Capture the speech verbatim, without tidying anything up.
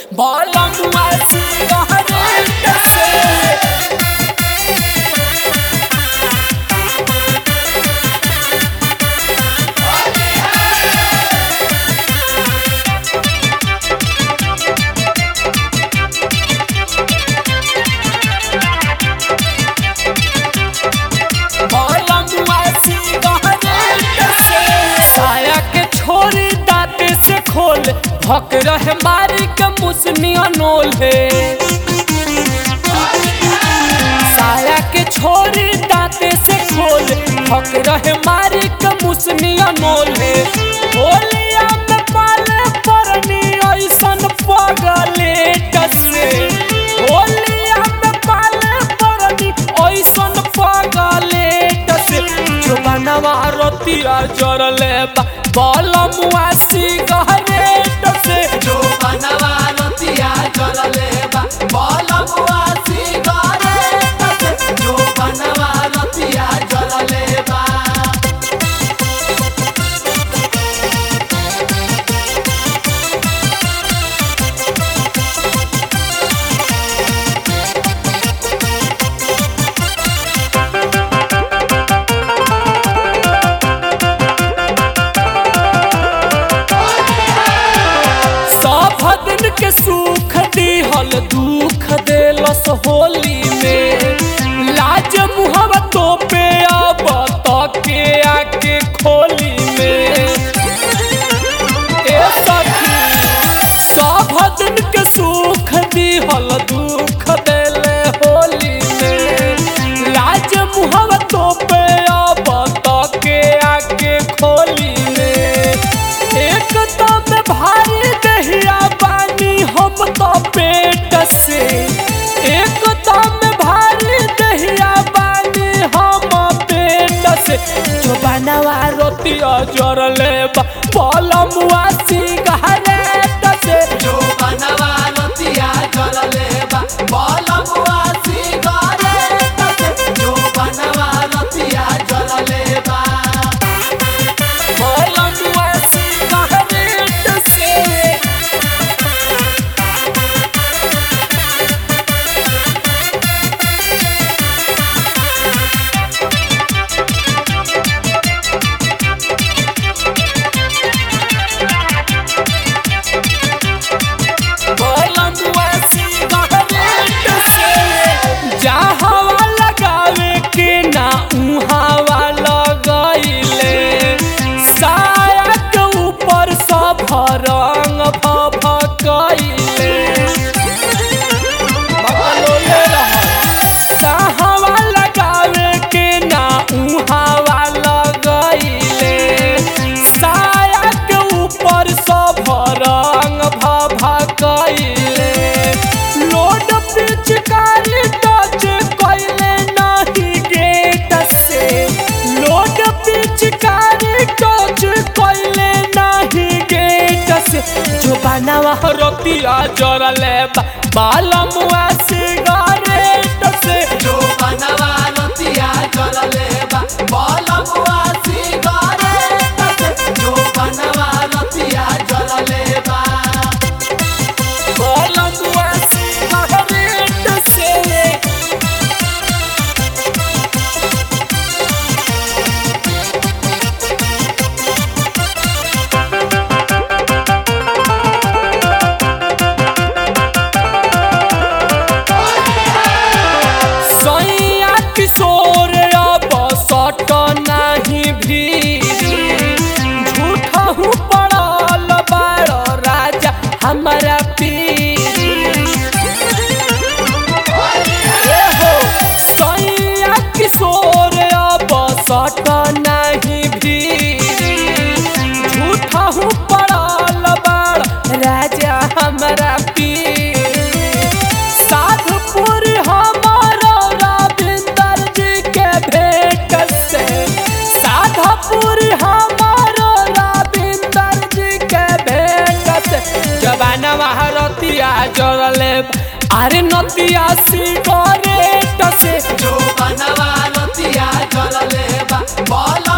बलमुआ सिगरेट से खोल भक रहे मारी के मुसनिया नोल है साया के छोरी दांते से खोल भक रहे मारी के मुसनिया नोल है होलिया में पाले परनी ऐसन पगले टसे होलिया में पाले परनी ऐसन पगले टसे जो बनवा रोतिया जरले बलमुआ सिगरेट से जो बनवा रोतिया जरले बा बलमुआ सिगरेट से जो बनवा रोतिया जरले बा के सुख दिहल दुख देलस होली में लाज मुहवा तो पे अब तके आके खोली में ए सखी सब दिन के सुख दिहल दुख देले होली में लाज मुहवा तो पे अब तके आके खोली में एक दम भारी दहिया हम तो पेट से एक दम भारी दहिया बानी हम पेट से जो बनवा रोतिया जरले बलमुआ सिगरेट से जो बनवा रोतिया जरले बा बलमुआ सिगरेट से जो बनवा रोतिया जरले बा बलमुआ सिगरेट से रंग भभकइले बकलोले रहवा लगावे के ना उहावा लगइले साया के ऊपर सब रंग भभकइले लोड पिचकारी टच कइले नहीं गेट से लोड पिचकारी टच कइले नहीं जो बनवा रोतिया जरले बलमुआ सिगरेट से जो बनवा रोतिया जरले बा बलमुआ सिगरेट से जो बनवा रोतिया जरले बा बलमुआ सिगरेट से किशोर अब सट नहीं भीरी झूठा हूँ पड़ल बाड़ राजा हमारा पीरी हो सैया किशोर अब सट नहीं भीरी झूठा हूँ पड़ल बाड़ राजा हमारा पीरी साधुपुर हमारा साधापुर हमारो रविंदर जी के भेंट से जवानवा रोतिया जरले अरे नतिया सिगरेट से जो बनवा रोतिया जरले बा